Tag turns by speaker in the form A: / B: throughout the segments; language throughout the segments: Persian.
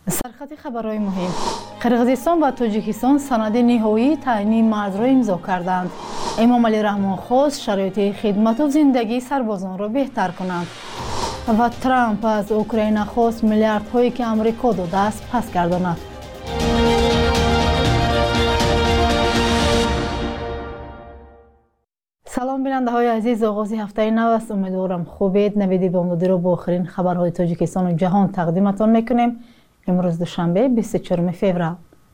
A: سرخط خبرهای مهم: قرغیزستان و تاجیکستان سند نهایی تعیین مرز را امضا کردند. امام علی رحمان خواست شرایط خدمت و زندگی سربازان را بهتر کنند. و ترامپ از اوکراین خواست میلیاردهایی که آمریکا داده است پس گرداند. سلام بیننده های عزیز، آغاز هفته نو است. امیدوارم خوبید. نویدی بامدادی را با آخرین خبرهای تاجیکستان و جهان تقدیمتان میکنیم. امروز دوشنبه 24 فوریه.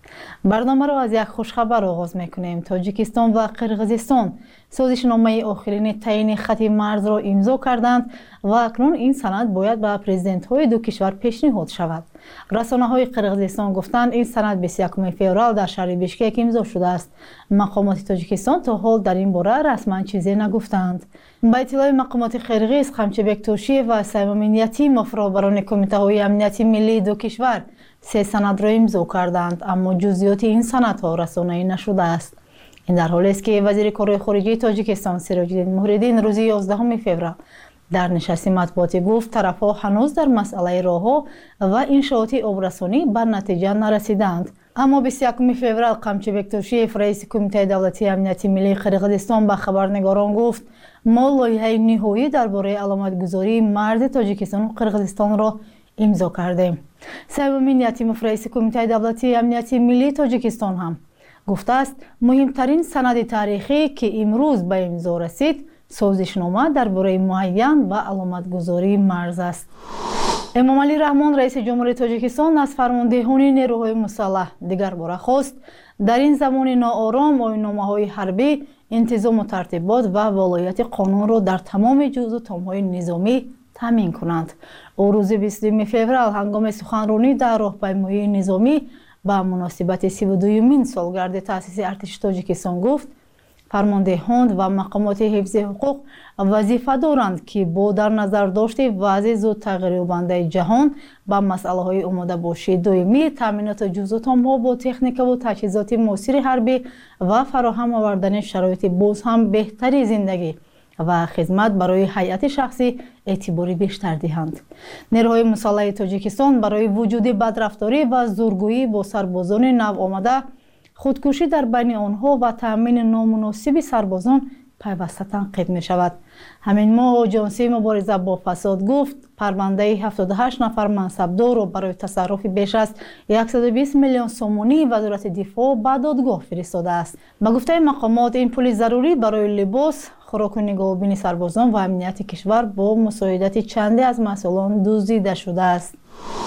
A: برنامه را از یک خوشخبر آغاز میکنیم. تاجیکستان و قرغیزستان سازشنامه آخرین تعیین خط مرز را امضا کردند و اکنون این سند باید به پرزیدنت های دو کشور پیشنهاد شود. رسانه های قرغیزستان گفتند این سند 21 فوریه در شهر بیشکک امضا شده است. مقامات تاجیکستان تا حال در این باره رسما چیزی نگفتند. با اطلاع مقامات قرغیز، قمچبک توشیف و سیمامین یتیموف رهبران کمیته های امنیتی ملی دو کشور 3 سند را امضا کردند، اما جزئیات این سندها رسانه‌ای نشده است. این در حالی است که وزیر کارهای خارجه تاجیکستان سراج‌الدین موحدین روز 11 فوریه در نشست مطبوعاتی گفت طرف‌ها هنوز در مسئله راه‌ها و انشاءات آبرسانی به نتیجه نرسیدند. اما 21 فوریه قمچبک توشیف رئیس کمیته دولتی امنیتی ملی قرغیزستان به خبرنگاران گفت ما لایحه نهایی درباره علامتگذاری مرز تاجیکستان و قرغیزستان را امضا کردیم. سیمامین یتیموف رئیس کمیته دولتی امنیتی ملی تاجیکستان هم گفته است مهمترین سند تاریخی که امروز به امضا رسید سازشنامه درباره معین و علامتگذاری مرز است. امام علی رحمان رئیس جمهوری تاجیکستان از فرماندهان نیروهای مسلح دیگر باره خواست در این زمان ناآرام آیین‌نامه‌های حربی انتظام و ترتیبات و ولایت قانون را در تمام جزء و تام‌های نظامی تامین کنند. او روز 22 فوریه هنگام سخنرانی در راهپیمایی نظامی به مناسبت 32مین سالگرد تأسیس ارتش تاجیکستان گفت فرماندهان و مقامات حفظ حقوق وظیفه دارند که با در نظر داشت وضع زود تغییر‌یابنده جهان با مسئله‌های آماده باشی دائمی، تامینات جزء و تام‌ها با تکنیک و تجهیزات موثر حربی و فراهم آوردن شرایط باز هم بهتری زندگی و خدمت برای هیئت شخصی اعتباری بیشتر دهند. نیروهای مسلح تاجیکستان برای وجود بدرفتاری و زورگویی با سربازان نو آمده، خودکشی در بین آنها و تأمین نامناسب سربازان پیوسته تنقید می شود. همین ماه آژانسی مبارزه با فساد گفت پرونده 78 نفر منصبدار را برای تصرف بیش از 120 میلیون سومانی وزارت دفاع به دادگاه فرستاده است. به گفته مقامات این پول ضروری برای لباس، خوراک و نگهبانی سربازان و امنیت کشور با مساعدت چندی از مسئولان دزدیده شده است.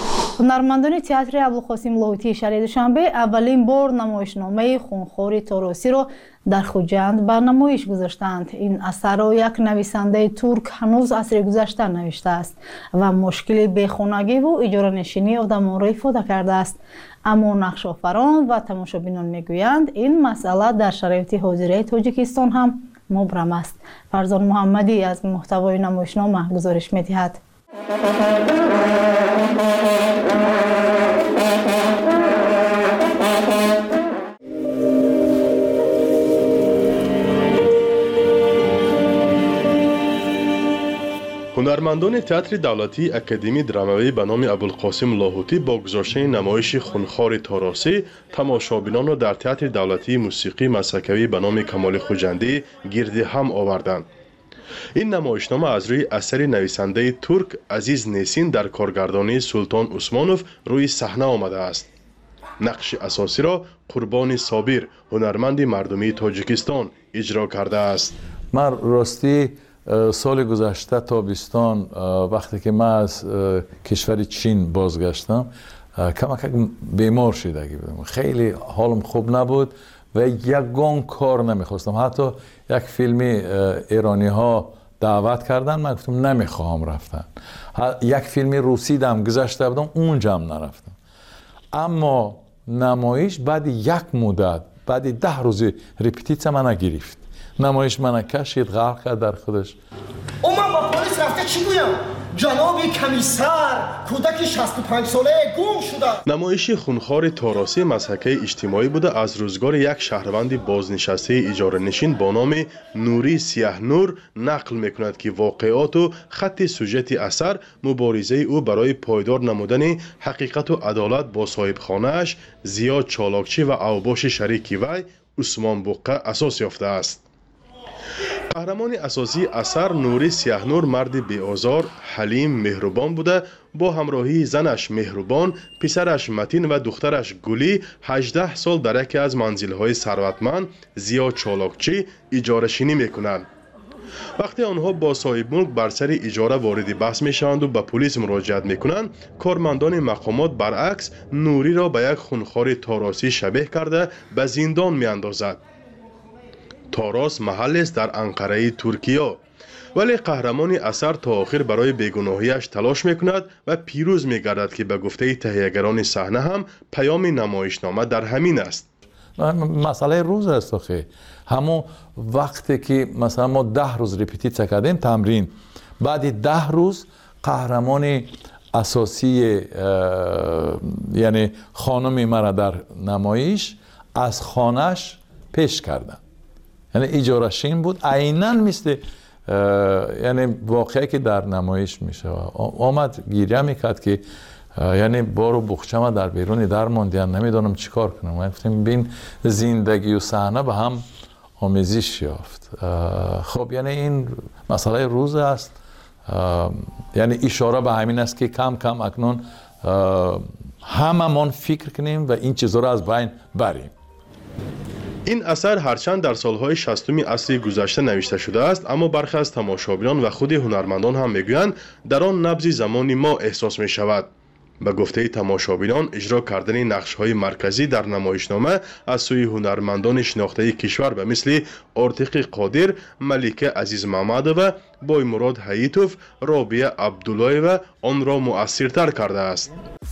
A: هنرمندان تئاتر ابوالقاسم لاهوتی شهر دوشنبه اولین بار نمایشنامه خونخوار تاراسی را در خوجند به نمایش گذاشتند. این اثر را یک نویسنده ترک هنوز عصر گذشته نوشته است و مشکل بیخانگی و اجاره نشینی آدمان را افاده کرده است. اما نقش آفران و تماشابینان میگویند این مسئله در شرایط حاضره تاجیکستان هم مبرم است. فرزان محمدی از محتوای نمایشنامه گزارش می‌دهد.
B: هنرمندان تئاتر دولتی اکادمی درامایی به نام ابوالقاسم لاهوتی با گذاشتن نمایش خونخوار تاراسی تماشابینان را در تئاتر دولتی موسیقی مسکوی به نام کمال خوجندی گرد هم آوردند. این نمایشنامه از روی اثر نویسنده ترک عزیز نیسین در کارگردانی سلطان عثمانوف روی صحنه آمده است. نقش اساسی را قربان صابر هنرمند مردمی تاجیکستان اجرا کرده است.
C: من راستی سال گذشته تابستان وقتی که من از کشور چین بازگشتم کمک بیمار شدگی بودم، خیلی حالم خوب نبود و یگان کار نمیخواستم. حتی یک فیلمی ایرانی ها دعوت کردن، من گفتم نمیخواهم رفتن. یک فیلمی روسی دم گذشته بودم، اونجا هم نرفتم. اما نمایش بعد یک مدت، بعد 10 روز رپتیسیون من گرفت نمایش من کشید، غرق کرد در خودش.
D: من با پلیس رفته چی گویم؟ جناب کمیسر کودک 65 ساله گم شده.
B: نمایش خونخوار تاراسی مسحکه اجتماعی بوده از روزگار یک شهروند بازنشسته اجاره نشین با نام نوری سیاه نور نقل میکند که واقعات و خط سوژت اثر مبارزه او برای پایدار نمودن حقیقت و عدالت با صاحب خانه‌اش زیاد چالاکچی و اوباش شریک وی عثمان بقه اساس یافته است. قهرمان اساسی اثر نوری سیاهنور مرد بی‌آزار، حلیم، مهربان بوده. با همراهی زنش مهربان، پسرش متین و دخترش گلی 18 سال در یکی از منزل‌های ثروتمند زیاد چالاکچی اجاره شینی می‌کنند. وقتی آنها با صاحب ملک بر سر اجاره وارد بحث می‌شوند و به پلیس مراجعت می‌کنند، کارمندان مقامات برعکس نوری را به یک خونخوار تاراسی شبیه کرده به زندان می‌اندازد. تاراس محل است در انقره ترکیه، ولی قهرمان اثر تا آخر برای بیگناهیش تلاش میکند و پیروز میگردد که به گفته تهیه‌گران صحنه هم پیام نمایشنامه در همین است.
C: مسئله روز است آخه. همون وقتی که مثلا ما 10 روز رپتیسیون کردیم تمرین، بعد 10 روز قهرمان اساسی یعنی خانم مرا در نمایش از خانهش پیش کردن. یعنی اجاره شین بود، عیناً مثل یعنی واقعی که در نمایش میشه. آمد گریه میکرد که یعنی بارو بخچه در بیرون در ماندیم، نمیدونم چی کار کنم. من گفتم بین زندگی و صحنه به هم آمیزش یافت. خب یعنی این مسئله روز است. یعنی اشاره به همین است که کم کم اکنون هممون فکر کنیم و این چیزها را از بین بریم.
B: این اثر هرچند در سالهای 60 عصر گذشته نوشته شده است، اما برخی از تماشابینان و خود هنرمندان هم میگویند در آن نبض زمان ما احساس می شود. به گفته تماشابینان اجرا کردن نقش‌های مرکزی در نمایشنامه از سوی هنرمندان شناخته کشور به مثل آرتق قادر، ملیکه عزیز محمدova، بای مراد حییتوف، رابعه عبداللهی‌وا آن را مؤثرتر کرده است.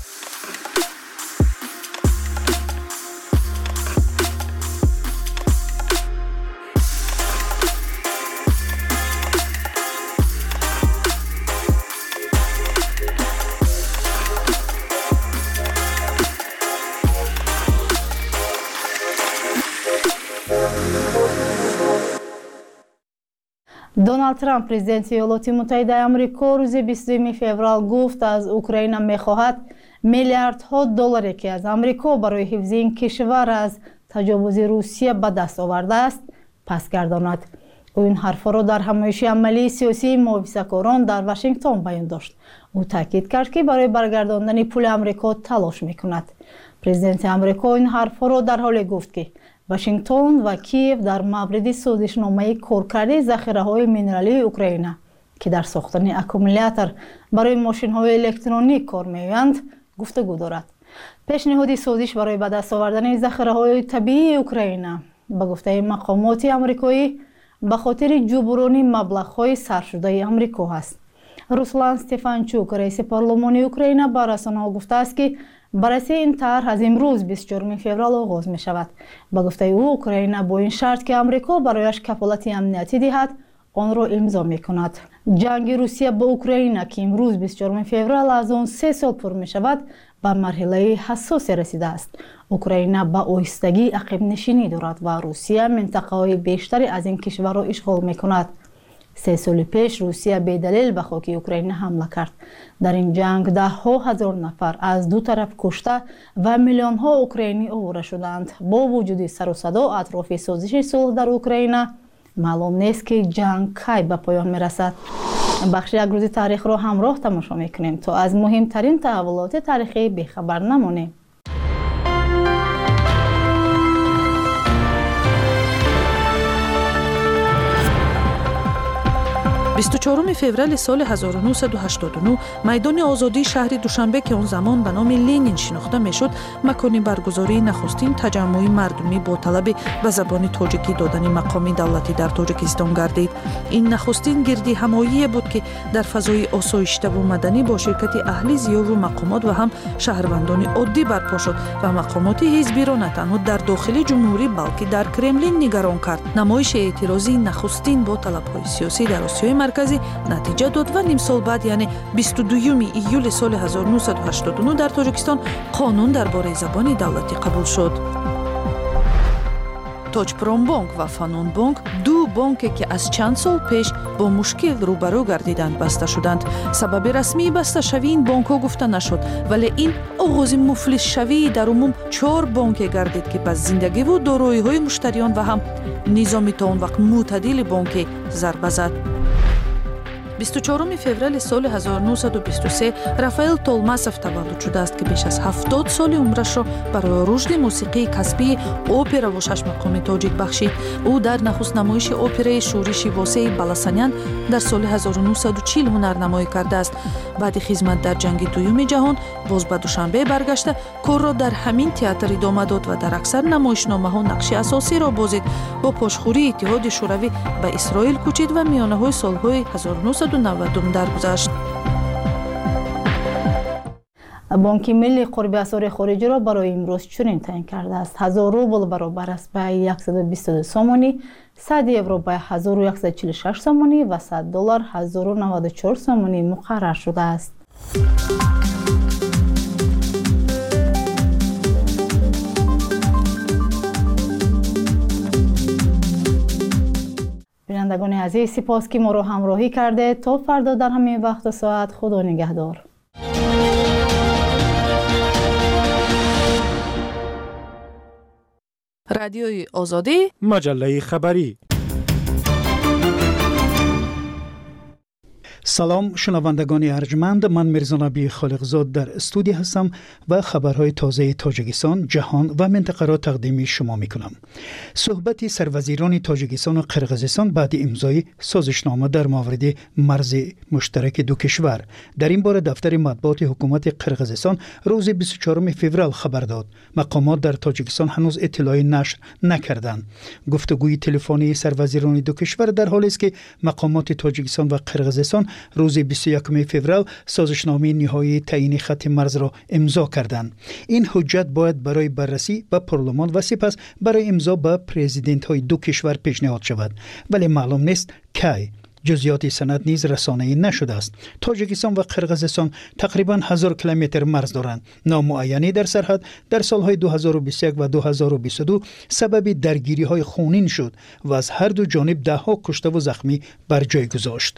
A: دونالد ترامپ پرزیدنت ایالات متحده آمریکا روز 22 فوریه گفت از اوکراین میخواهد میلیاردها دلاری که از آمریکا برای حفظ این کشور از تجاوز روسیه به دست آورده است پس گرداند. او این حرف را در همایش عملی سیاسی محافظه‌کاران در واشنگتن بیان داشت. او تاکید کرد که برای برگرداندن پول آمریکا تلاش میکند. پرزیدنت آمریکا این حرف را در حالی گفت که واشنگتن و کیف در مورد سازشنامه کارکرد ذخیره‌های مینرالی اوکراین که در ساختن اکومولاتور برای ماشین‌های الکترونیک کار می‌آیند گفتگو دارد. پیشنهاد سازش برای به دست آوردن ذخیره‌های طبیعی اوکراین به گفته مقامات آمریکایی به خاطر جبران مبلغ‌های صرف شده آمریکا است. روسلان استفانچوک رئیس پارلمان اوکراین به رسانه‌ها گفته است که بررسی این طرح از امروز 24 فوریه آغاز می شود. به گفته او اوکراین با این شرط که آمریکا برایش کفالت امنیتی دهد آن را امضا می کند. جنگ روسیه با اوکراین که امروز 24 فوریه از آن 3 سال پر می شود به مرحله حساسی رسیده است. اوکراین با آهستگی عقب نشینی دارد و روسیه منطقه های بیشتری از این کشور را اشغال می کند. 3 سال پیش روسیه به دلیل به خاک اوکراین حمله کرد. در این جنگ 10,000 نفر از دو طرف کشته و میلیون ها اوکراینی آواره شدند. با وجود سر و صدا اطراف سازش صلح در اوکراین معلوم نیست که جنگ کی به پایان میرسد. بخش یک روز تاریخ را همراه تماشا میکنیم تا از مهمترین تحولات تاریخی بیخبر نمانیم.
E: 24 فوریه سال 1989 میدان آزادی شهر دوشنبه که اون زمان به نام لنین شناخته میشد، مکان برگزاری نخستین تجمع مردمی با طلب به زبان تاجیکی دادن مقام دولتی در تاجیکستان گردید. این نخستین گردی همایی بود که در فضای آسایشته و مدنی با شرکت اهل زیاد و مقامات و هم شهروندان عادی برپا شد و مقامات حزبی را نه تنها در داخل جمهوری بلکه در کرملین نگران کرد. نمایش اعتراضی نخستین با طلب‌های سیاسی در آسیای مرکزی نتیجه داد و نیم سال بعد یعنی 22 ایول سال 1989 در تاجیکستان قانون درباره زبان دولتی قبول شد. توجپرومبانک و فانونبانک دو بانکی که از چند سال پیش با مشکل روبرو گردیدند بسته شدند. سبب رسمی بسته شوی این بانک ها گفته نشد، ولی این آغاز مفلس شوی در عموم 4 بانک گردید که پس زندگی و دارایی های مشتریان و هم نظامی تا اون وقت معتدل بانک ضربه زد. 24 فوریه سال 1923 رافائل تولماسов تولد شده است که بیش از 70 سال عمرش را برای رشد موسیقی کسبی اپرا و 6 مقام تاجیک بخشید. او در نخست نمایش اپرای شورش واسه بالاسانیان در سال 1940 هنرنمایی کرده است. بعد خدمت در جنگ دوم جهان باز به دوشنبه برگشته کار را در همین تئاتر ادامه داد و در اکثر نمایشنامه‌ها نقش اساسی را بازید. با پشتخوری اتحاد شوروی به اسرائیل کوچید و میانه‌های سال‌های 1990 درگذشت.
A: بانک ملی قرب اسعار خارجی را برای امروز چنین تعیین کرده است: 1000 روبل برابر است به 122 سومانی، 100 یورو به 1146 سومانی و 100 دلار 1094 سومانی مقرر شده است. بینندگان عزیز، سپاس که ما را همراهی کرده. تا فردا در همین وقت و ساعت، خدا نگهدار.
E: رادیوی آزادی،
F: مجله خبری. سلام شنوندگان ارجمند، من میرزا نبی خالقزاد در استودیو هستم و خبرهای تازه تاجیکستان، جهان و منطقه را تقدیم شما میکنم. صحبت سروزیران تاجیکستان و قرقیزستان بعد امضای سازشنامه در مورد مرز مشترک دو کشور. در این باره دفتر مطبوعات حکومت قرقیزستان روز 24 فوریه خبر داد. مقامات در تاجیکستان هنوز اطلاعی نشر نکردند. گفتگوی تلفنی سروزیران دو کشور در حالی است که مقامات تاجیکستان و قرقیزستان روز 21 فوریه سازشنامه نهایی تعیین خط مرز را امضا کردند. این حجت باید برای بررسی به پارلمان و سپس برای امضا به پرزیدنت های دو کشور پیشنهاد شود، ولی معلوم نیست کی. جزئیات سند نیز رسانه‌ای نشده است. تاجیکستان و قرقیزستان تقریباً 1000 کیلومتر مرز دارند. نامعینی در سرحد در سالهای 2021 و 2022 سبب درگیری‌های خونین شد و از هر دو جانب ده‌ها کشته و زخمی بر جای گذاشت.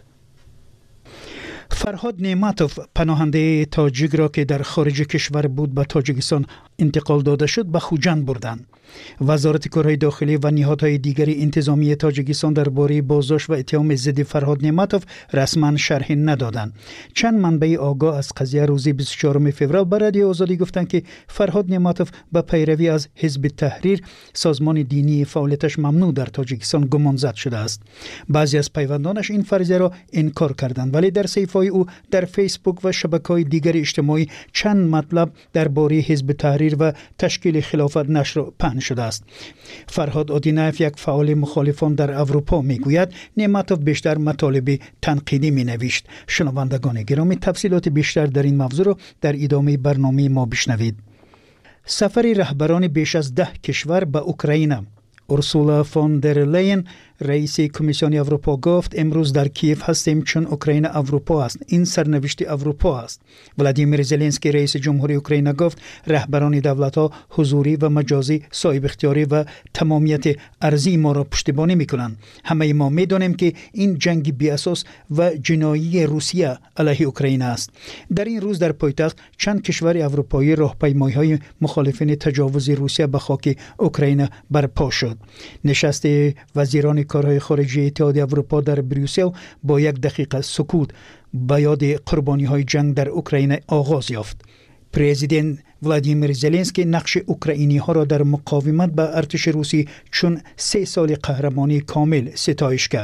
F: فرهاد نعمتوف، پناهنده تاجیک را که در خارج کشور بود به تاجیکستان انتقال داده شد، به خوجند بردند. وزارت کارهای داخلی و نهادهای دیگر انتظامی تاجیکستان درباره بازداشت و اتهام ضد فرهاد نعمتوف رسما شرحی ندادند. چند منبع آگاه از قضیه روز 24 فوریه به رادیو آزادی گفتند که فرهاد نعمتوف به پیروی از حزب تحریر، سازمان دینی، فعالیتش ممنوع در تاجیکستان گمانزد شده است. بعضی از پیوندانش این فرضیه را انکار کردند، ولی در صفحه‌های او در فیسبوک و شبکه‌های دیگر اجتماعی چند مطلب درباره حزب تحریر و تشکیل خلافت نشر پهن شده است. فرهاد آدینایف، یک فعال مخالفان در اروپا، میگوید نعمتوف بیشتر مطالب تنقیدی مینوشت. شنوندگان گرامی، تفصیلات بیشتر در این موضوع را در ادامه برنامه ما بشنوید. سفر رهبران بیش از 10 کشور به اوکراین. اورسولا فون در لین، رئیس کمیسیون اروپا، گفت امروز در کیف هستیم چون اوکراین اروپا است. این سرنوشت اروپا است. ولادیمیر زلنسکی، رئیس جمهوری اوکراین، گفت رهبران دولت‌ها حضوری و مجازی صاحب اختیاری و تمامیت ارضی ما را پشتیبانی می‌کنند. همه ما می‌دانیم که این جنگ بی اساس و جنایی روسیه علیه اوکراین است. در این روز در پایتخت چند کشور اروپایی راهپیمایی‌های مخالفین تجاوز روسیه به خاک اوکراین برپا شد. نشست وزیران کارهای خارجی اتحاد اروپا در بریوسل با 1 دقیقه سکوت به یاد قربانی‌های جنگ در اوکراین آغاز یافت. پرزیدنت ولادیمیر زلنسکی نقش اوکراینی‌ها را در مقاومت به ارتش روسی چون 3 سال قهرمانی کامل ستایش کرد.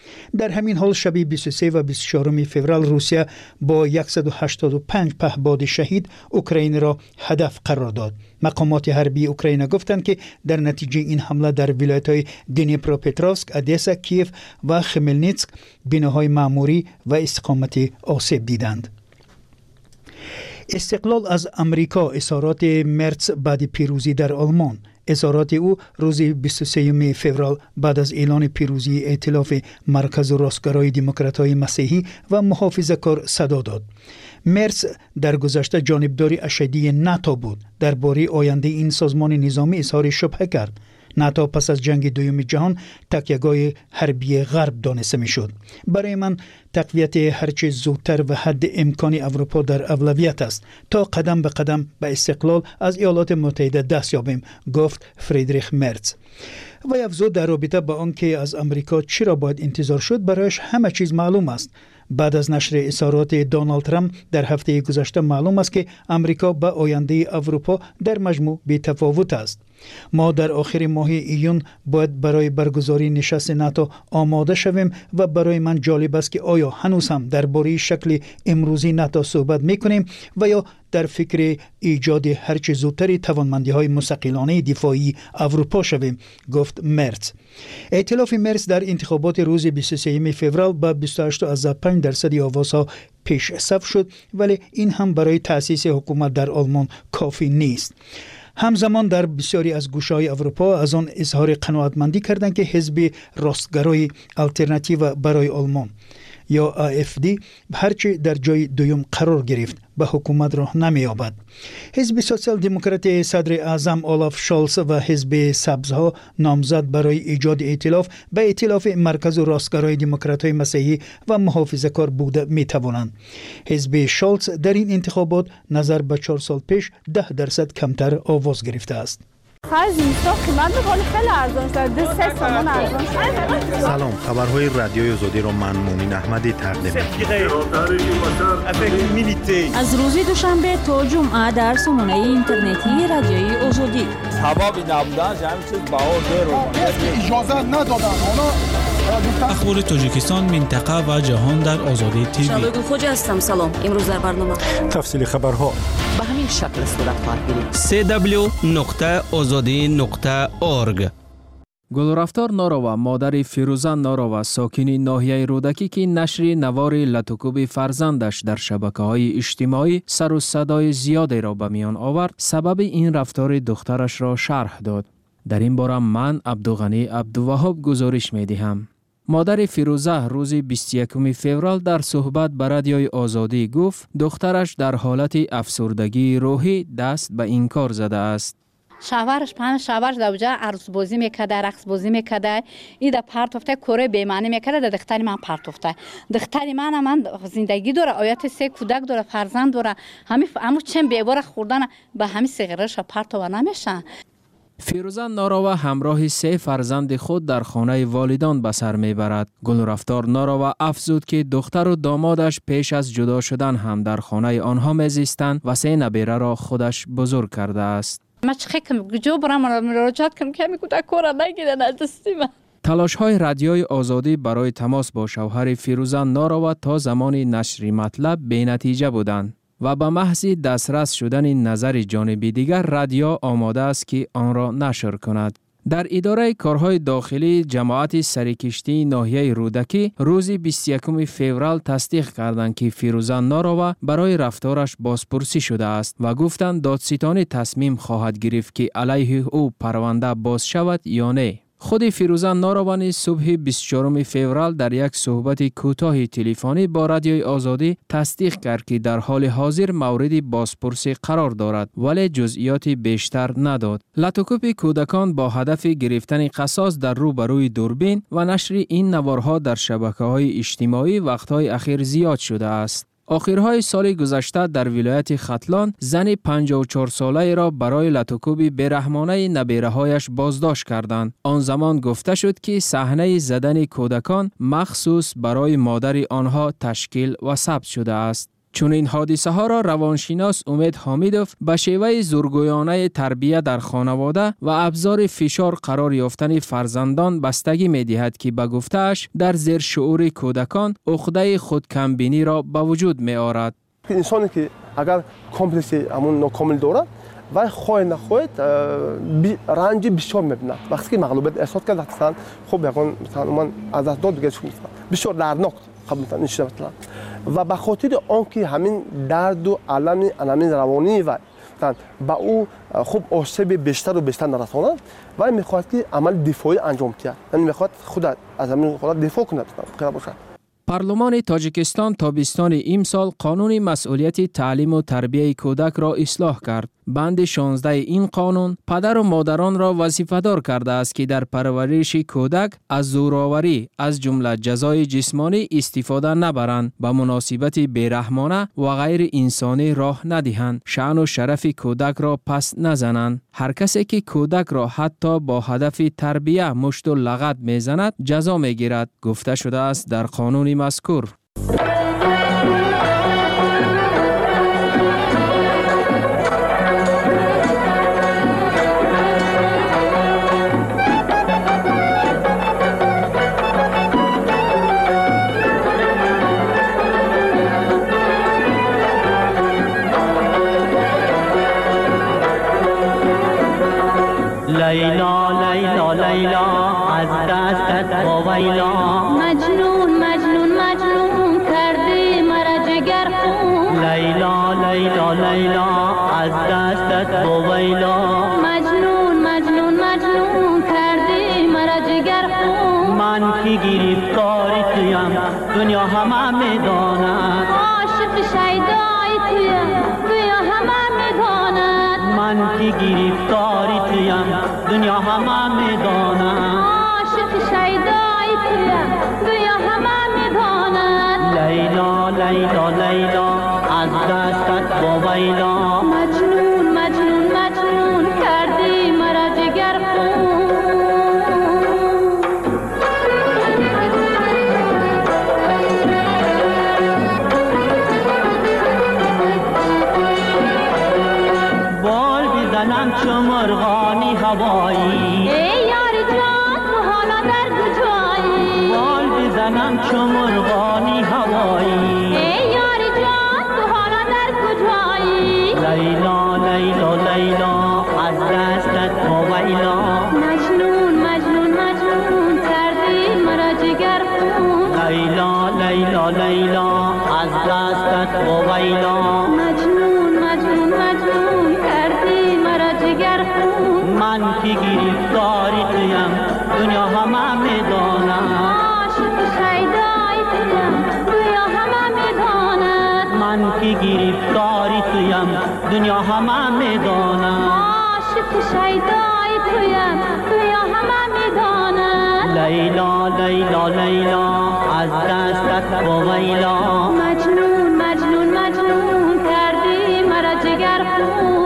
F: در همین حال شب 23 و 24 فوریه روسیه با 185 پهپاد شهید اوکراین را هدف قرار داد. مقامات حربی اوکراین گفتند که در نتیجه این حمله در ولایت‌های دنیپروپتروفسک، ادسا، کیف و خملنیتسک بناهای معموری و استقامتی آسیب دیدند. استقلال از امریکا، اظهارات مرتز بعد پیروزی در آلمان. اظهارات او روز 23 فوریه بعد از اعلان پیروزی ائتلاف مرکز و راستگرای دموکرات‌های مسیحی و محافظه‌کار صدا داد. مرتز در گذشته جانبداری اشدی ناتو بود. درباره آینده این سازمان نظامی اظهار شبهه کرد. ناتو پس از جنگ دوم جهان تکیهگاه حربی غرب دانسته میشد. برای من تقویت هرچه زودتر و حد امکان اروپا در اولویت است تا قدم به قدم به استقلال از ایالات متحده دست یابیم، گفت فریدریخ مرتز. و افزود در رابطه با آنکه از امریکا چرا باید انتظار شد، برایش همه چیز معلوم است. بعد از نشر اظهارات دونالد ترامپ در هفته گذشته معلوم است که امریکا به آینده اروپا در مجموع بی‌تفاوت است. ما در آخر ماه ایون باید برای برگزاری نشست ناتو آماده شویم و برای من جالب است که آیا هنوز هم درباره شکل امروزی ناتو صحبت می‌کنیم و یا در فکر ایجاد هرچه زودتر توانمندی‌های مستقلانه دفاعی اروپا شویم، گفت مرتز. ائتلاف مرتز در انتخابات روز 23 فوریه با 28.5% آوازها پیش صف شد، ولی این هم برای تأسیس حکومت در آلمان کافی نیست. همزمان در بسیاری از گوشه‌های اروپا از آن اظهار قناعتمندی کردند که حزب راستگرای آلترناتیو برای آلمان یا AfD هرچه در جای دوم قرار گرفت به حکومت راه نمی‌یابد. حزب سوسیال دموکرات صدر اعظم اولاف شولز و حزب سبزها نامزد برای ایجاد ائتلاف به ائتلاف مرکز و راستگرای دموکرات‌های مسیحی و محافظه‌کار بوده می‌توانند. حزب شولز در این انتخابات نظر به 4 سال پیش 10% کمتر آواز گرفته است.
G: سلام، خبرهای رادیوی آزادی را من مومن احمدی تقدیم می‌کنم.
H: از روز دوشنبه تا جمعه در سامانه اینترنتی رادیوی آزادی.
I: حبابی نبودن همین چیز اجازه ندادن.
J: اخبار تاجیکستان، منطقه و جهان در آزادی تیوی.
H: شالوگو خوجا هستم. سلام. امروز در برنامه
G: تفصیل خبرها
H: به همین شکل صورت خواهد گرفت.
K: www.azadi.org. گلرفتار ناروا، مادر فیروزه ناروا، ساکنی ناحیه رودکی که نشر نوار لطوکوب فرزندش در شبکه‌های اجتماعی سر و صدای زیادی را به میان آورد، سبب این رفتار دخترش را شرح داد. در این باره من عبدالغنی عبدالوهاب گزارش می‌دهم. مادر فیروزه روز 21 فوریه در صحبت با رادیوی آزادی گفت دخترش در حالت افسردگی روحی دست به این کار زده است.
L: شوهرش دوجه عروس بازی میکرده، رقص بازی میکرده، این در پرتفته کره بیمعنی میکرده، در دختری من پرتفته. دختری من زندگی داره، آیت 3 کودک داره، فرزند داره، همه چند بیبار خوردن به همین سیغرش پرتو نمیشن.
K: فیروزه ناروا همراه 3 فرزند خود در خانه والدان به سر میبرد. گلرفتار ناروا افزود که دختر و دامادش پیش از جدا شدن هم در خانه آنها میزیستند و 3 نبیره را خودش بزرگ کرده است.
L: ما چه جو برام مراجعت کنم که می کودک کورا نگیرن از دستی من.
K: تلاش‌های رادیوی آزادی برای تماس با شوهر فیروزه ناروا تا زمان نشر مطلب بی‌نتیجه بودند و به محض دسترس شدن نظر جانب دیگر رادیو آماده است که آن را نشر کند. در اداره کارهای داخلی جماعت سرکشتی ناحیه رودکی روز 21 فوریه تصدیق کردند که فیروزه ناروا برای رفتارش بازپرسی شده است و گفتند دادستانی تصمیم خواهد گرفت که علیه او پرونده باز شود یا نه. خود فیروزه ناروا صبح 24 فوریه در یک صحبت کوتاه تلفنی با رادیوی آزادی تصدیق کرد که در حال حاضر مورد بازپرسی قرار دارد ولی جزئیات بیشتر نداد. لطوکوب کودکان با هدف گرفتن قصاص در روبروی دوربین و نشر این نوارها در شبکه‌های اجتماعی وقت‌های اخیر زیاد شده است. آخرهای سال گذشته در ولایت ختلان زن 54 ساله را برای لطوکوب بیرحمانه نبیره‌هایش بازداشت کردند. آن زمان گفته شد که صحنه زدن کودکان مخصوص برای مادر آنها تشکیل و ثبت شده است. چون این حادثه ها را روانشناس امید حامیدوف به شیوه زورگویانه تربیت در خانواده و ابزار فشار قرار یافتن فرزندان بستگی می دهد که به گفته‌اش در زیر شعور کودکان عقده خودکمبینی را به وجود می آورد.
M: انسانی که اگر کمپلکس همون ناکامل دارد و خواهد نخواهد رنج بسیار می‌بیند. وقتی که مغلوبیت احساس کرد مثلا خب یکان مثلا من از دست داد دیگه بسیار دردناک قبول می‌کنم این مثلا و به خاطر آنکه همین درد و علم روانی و با او خوب آسیب بیشتر و بیشتر نرساند و می‌خواهد که عمل دفاعی انجام دهد. یعنی می‌خواهد خود از همین خود دفاع کند باشد.
K: پارلمان تاجیکستان تابستان امسال قانون مسئولیت تعلیم و تربیت کودک را اصلاح کرد. بند 16 این قانون پدر و مادران را وظیفه‌دار کرده است که در پرورش کودک از زورآوری از جمله جزای جسمانی استفاده نبرند، به مناسبت بیرحمانه و غیر انسانی راه ندهند، شأن و شرف کودک را پس نزنند. هر کسی که کودک را حتی با هدف تربیت مشت و لغت میزند جزا میگیرد، گفته شده است در قانون مذکور.
N: لیلا لیلا لیلا از دستت باویلا
O: مجنون مجنون مجنون کردی مرا جگر خون
N: لیلا لیلا لیلا از دستت باویلا
O: مجنون مجنون مجنون کردی مرا جگر خون
N: من که گرفتار تویم دنیا همه میداند
O: عاشق شیدای تویم دنیا همه میداند
N: من که گرفتار تویم دنیا همه میداند
O: عاشق شیدای تویم دنیا همه میداند
N: لیلا لیلا لیلا از دستت باویلا
O: مجنون مجنون مجنون کردی مرا جگر خون
N: بال بزنم چو مرغانی هوایی
O: ای یار جان تو حالا در کجایی
N: بال بزنم چو مرغانی هوایی
O: ای یار جان تو حالا در کجایی
N: لیلا لیلا لیلا از دستت باویلا
O: مجنون مجنون مجنون کردی مرا جگر خون
N: لیلا لیلا لیلا از دستت باویلا
O: مجنون مجنون مجنون کردی مرا جگر خون
N: من که گرفتاری تویم دنیا همه میداند
O: عاشق شیدای تویم دنیا همه میداند
N: من که گرفتاری تویم دنیا همه میداند
O: عاشق شیدای تویم دنیا همه میداند
N: لیلا لیلا لیلا از دستت باویلا
O: مجنون مجنون مجنون کردی مرا جگر خون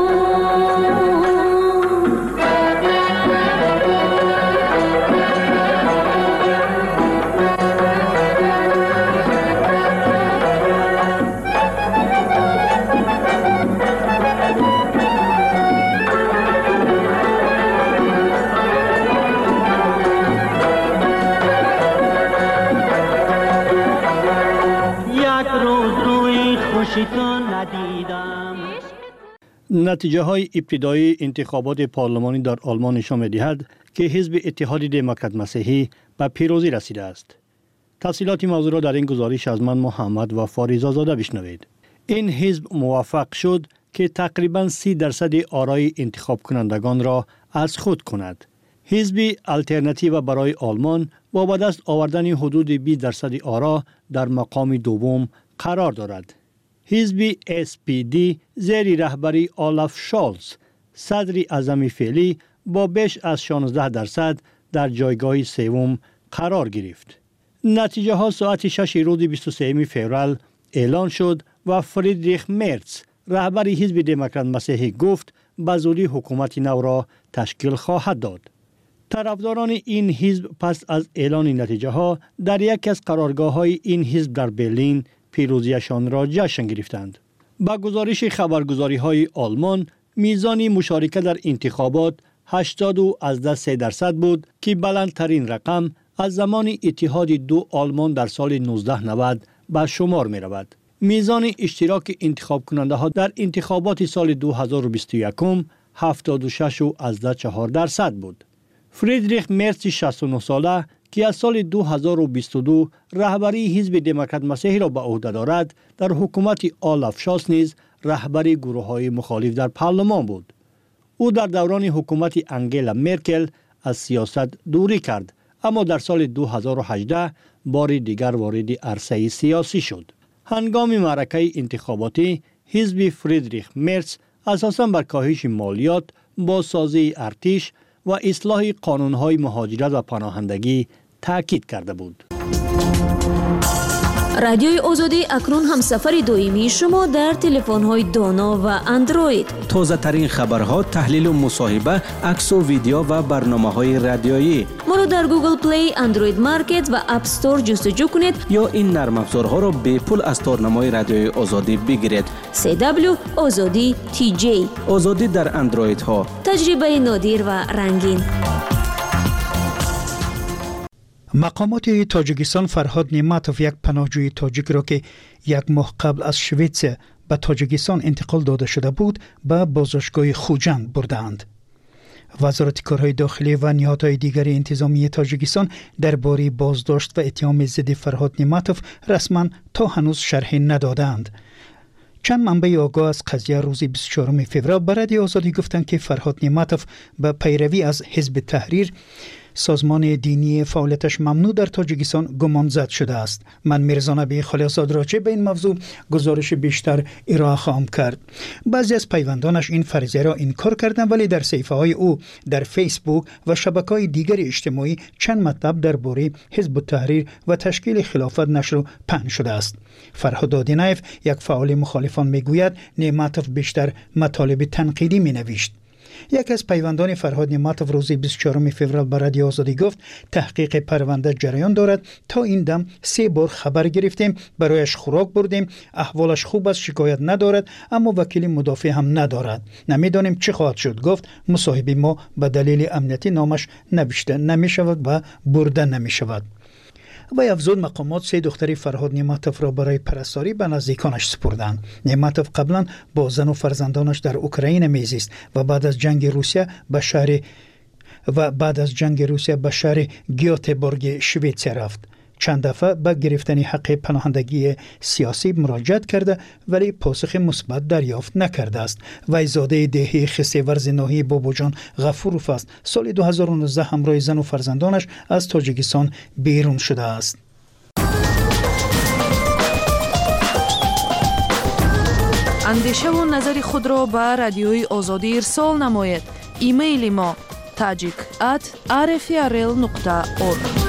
F: نتیجه های ابتدایی انتخابات پارلمانی در آلمان نشان می‌دهد که حزب اتحاد دموکرات مسیحی به پیروزی رسیده است. تفصیلات موضوع را در این گزارش از من محمد و فاریزا زاده بشنوید. این حزب موفق شد که تقریباً 30% آرای انتخاب کنندگان را از خود کند. حزب الترناتیو برای آلمان با به دست آوردن حدود 20% آرا در مقام دوم قرار دارد. حزب SPD زیر رهبری آلاف شالز صدر اعظم فعلی با بیش از 16% در جایگاه سوم قرار گرفت. نتیجه ها ساعت 6 روز 23 فوریه اعلان شد و فریدریخ مرتز رهبر حزب دموکرات مسیحی گفت به زودی حکومت نو را تشکیل خواهد داد. طرفداران این حزب پس از اعلان نتیجه ها در یکی از قرارگاه های این حزب در برلین
P: پیروزیشان را جشن گرفتند. با گزارش خبرگزاری‌های آلمان، میزان مشارکت در انتخابات 80.3% بود که بلندترین رقم از زمان اتحاد دو آلمان در سال 1990 به شمار می رود. میزان اشتراک انتخاب کننده ها در انتخابات سال 2021 76.4% بود. فریدریخ مرز 69 ساله که از سال 2022 رهبری حزب دموکرات مسیحی را به عهده دارد، در حکومت آلاف شالز نیز رهبری گروه‌های مخالف در پارلمان بود. او در دوران حکومت انگلا مرکل از سیاست دوری کرد، اما در سال 2018 بار دیگر وارد عرصه سیاسی شد. هنگام معرکه انتخاباتی، حزب فریدریخ مرز اساساً بر کاهش مالیات، بازسازی ارتش و اصلاح قانون‌های مهاجرت و پناهندگی تاکید کرده بود.
Q: رادیوی آزادی اکنون هم سفر دائمی شما در تلفن‌های دانا و اندروید.
R: تازه ترین خبرها، تحلیل و مصاحبه، عکس و ویدیو و برنامه‌های رادیویی.
Q: ما رو در گوگل پلی، اندروید مارکت و اپ استور جستجو کنید
R: یا این نرم افزارها را به پول از تارنمای رادیوی آزادی بگیرید.
Q: CW آزادی TJ.
R: آزادی در اندروید ها.
Q: تجربه نادر و رنگین.
F: مقامات تاجیکستان فرهاد نعمتوف، یک پناهجوی تاجیک را که یک ماه قبل از شویتس به تاجیکستان انتقال داده شده بود، به بازداشتگاه خوجند بردند. وزارت کارهای داخلی و نهادهای دیگر انتظامی تاجیکستان درباره بازداشت و اتهام ضد فرهاد نعمتوف رسما تا هنوز شرحی ندادند. چند منبع آگاه از قضیه روز 24 فوریه به رادیو آزادی گفتند که فرهاد نعمتوف به پیروی از حزب تحریر، سازمان دینی فعالیتش ممنوع در تاجیکستان، گمانزد شده است. من میرزا نبی خلیلزاد راجع به این موضوع گزارش بیشتر ارائه خواهم کرد. بعضی از پیوندانش این فرضیه را انکار کردند، ولی در صفحه های او در فیسبوک و شبکه‌های دیگر اجتماعی چند مطلب درباره حزب التحریر و تشکیل خلافت نشر و پهن شده است. فرهاد دادینایف، یک فعال مخالفان، میگوید نعمتوف بیشتر مطالب تنقیدی مینوشت. یک از پیوندان فرهاد نعمتوف روز 24 فوریه به رادیو آزادی گفت تحقیق پرونده جریان دارد. تا این دم 3 بار خبر گرفتیم، برایش خوراک بردیم، احوالش خوب است، شکایت ندارد، اما وکیل مدافع هم ندارد. نمیدانیم چه خواهد شد. گفت مصاحبه ما به دلیل امنیتی نامش نوشته نمی شود و برده نمی شود. و افزود مقامات 3 دختر فرهاد نعمتوف را برای پرستاری به نزدیکانش سپردند. نعمتوف قبلا با زن و فرزندانش در اوکراین میزیست و بعد از جنگ روسیه به شهر گیوتبورگ شویتس رفت. چند دفعه به گرفتن حق پناهندگی سیاسی مراجعت کرده ولی پاسخ مثبت دریافت نکرده است. وی زاده دهی خسته ورز ناحیه بابوجان غفوروف است. سال 2019 همراه زن و فرزندانش از تاجیکستان بیرون شده است.
E: اندیشه و نظر خود را به رادیوی آزادی ارسال نماید. ایمیل ما tajik@rfrl.org.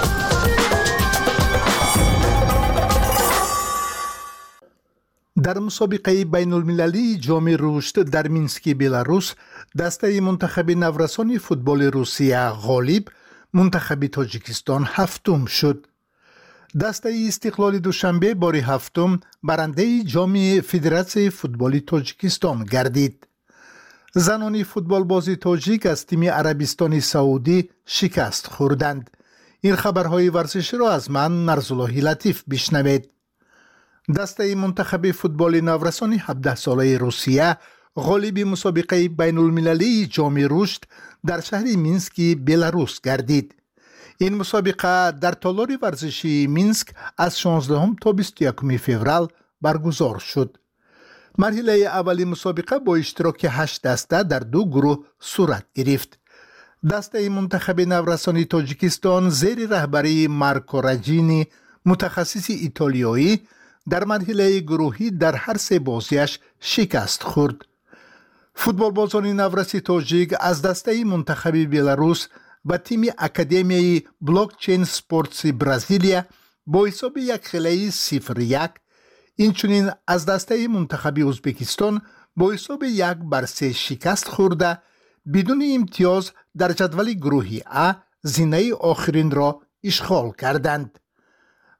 S: در مسابقه بین المللی جام رشد در مینسک بلاروس، دسته منتخب نورسان فوتبال روسیه غالب، منتخب تاجیکستان هفتم شد. دسته استقلال دوشنبه بار هفتم برنده جام فدراسیون فوتبال تاجیکستان گردید. زنان فوتبال باز تاجیک از تیم عربستان سعودی شکست خوردند. این خبرهای ورزشی را از من نرزاللهی لطیف بشنوید. دسته منتخب فوتبال نورسان 17 ساله روسیه غالب مسابقه بین المللی جام رشد در شهر مینسک بلاروس گردید. این مسابقه در تالار ورزشی مینسک از 16 تا 21 فوریه برگزار شد. مرحله اول مسابقه با اشتراک 8 دسته در 2 گروه صورت گرفت. دسته منتخب نورسان تاجیکستان زیر رهبری مارکو راجینی، متخصص ایتالیایی، در مرحله گروهی در هر 3 بازیش شکست خورد. فوتبال بازان نورس تاجیک از دسته منتخب بلاروس و تیم اکادمیای بلاکچین سپورتس برزیلیا با حساب 1-0 اینچنین از دسته منتخب ازبکستان با حساب 1-3 شکست خورده بدون امتیاز در جدول گروهی A زینه آخرین را اشغال کردند.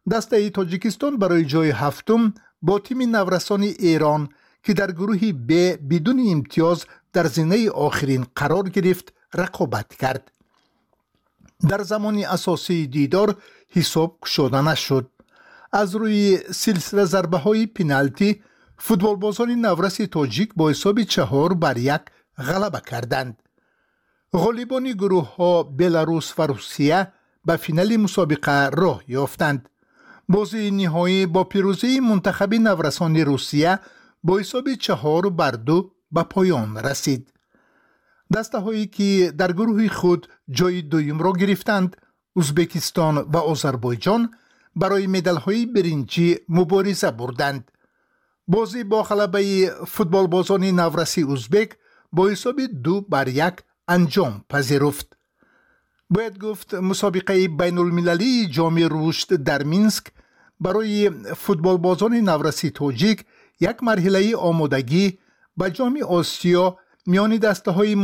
S: دسته تاجیکستان برای جای هفتم با تیم نورسان ایران که در گروه ب بدون امتیاز در زینه آخرین قرار گرفت رقابت کرد. در زمان اساسی دیدار حساب گشوده نشد. از روی سلسله ضربه های پنالتی فوتبالبازان نورس تاجیک با حساب 4-1 غلبه کردند. غالبان گروه ها بلاروس و روسیه به فینال مسابقه راه یافتند. بازی نهایی با پیروزی منتخب نورسان روسیه با حساب 4-2 به پایان رسید. دسته هایی که در گروه خود جای دوم را گرفتند، ازبکستان و آذربایجان برای مدال های برنجی مبارزه بردند. بازی با غلبه فوتبالبازان نورسی ازبک با حساب 2-1 انجام پذیرفت. باید گفت مسابقه بین المللی جام رشد در مینسک برای فوتبالبازان نورسی تاجیک یک مرحله آمادگی به جام آسیا میان دسته های